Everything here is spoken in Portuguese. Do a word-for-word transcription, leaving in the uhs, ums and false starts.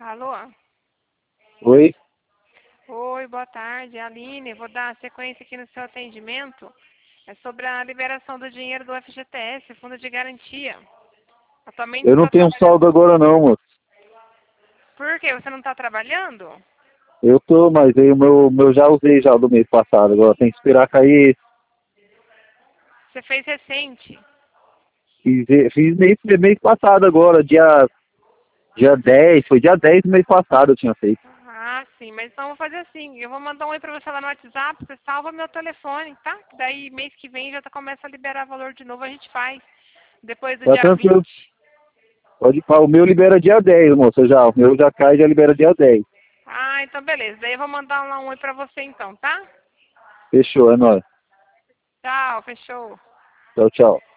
Alô? Oi? Oi, boa tarde, Aline. Vou dar sequência aqui no seu atendimento. É sobre a liberação do dinheiro do F G T S, Fundo de Garantia. Atualmente Eu você não está tenho trabalhando. saldo agora não, moço. Por quê? Você não está trabalhando? Eu tô, mas aí o meu, meu já usei já do mês passado, agora tem que esperar cair. Você fez recente. Fiz, fiz mês, mês passado agora, dia, dia dez, foi dia dez do mês passado eu tinha feito. Ah, sim, mas então eu vou fazer assim. Eu vou mandar um oi pra você lá no WhatsApp, você salva meu telefone, tá? Daí mês que vem já tá- começa a liberar valor de novo, a gente faz. Depois do Tá dia tranquilo. vinte. Pode falar, o meu libera dia dez, moça, já. O meu já cai e já libera dia dez. Ah, então beleza. Daí eu vou mandar lá um oi pra você então, tá? Fechou, é nóis. Tchau, fechou. Tchau, tchau.